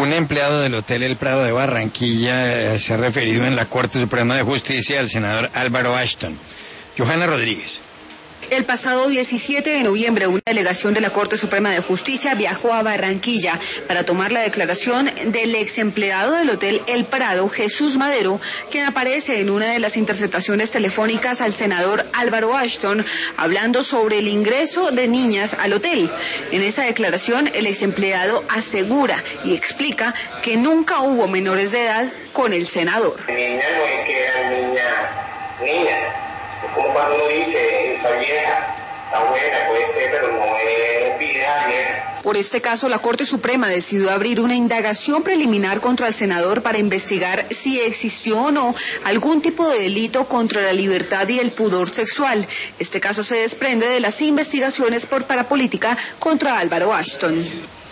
Un empleado del Hotel El Prado de Barranquilla se ha referido en la Corte Suprema de Justicia al senador Álvaro Ashton. Johanna Rodríguez. El pasado 17 de noviembre, una delegación de la Corte Suprema de Justicia viajó a Barranquilla para tomar la declaración del ex empleado del Hotel El Prado, Jesús Madero, quien aparece en una de las interceptaciones telefónicas al senador Álvaro Ashton, hablando sobre el ingreso de niñas al hotel. En esa declaración, el ex empleado asegura y explica que nunca hubo menores de edad con el senador. Niña no es que eran niñas. Como cuando uno dice, esa vieja está buena, puede ser, pero no es vieja. Por este caso, la Corte Suprema decidió abrir una indagación preliminar contra el senador para investigar si existió o no algún tipo de delito contra la libertad y el pudor sexual. Este caso se desprende de las investigaciones por parapolítica contra Álvaro Ashton.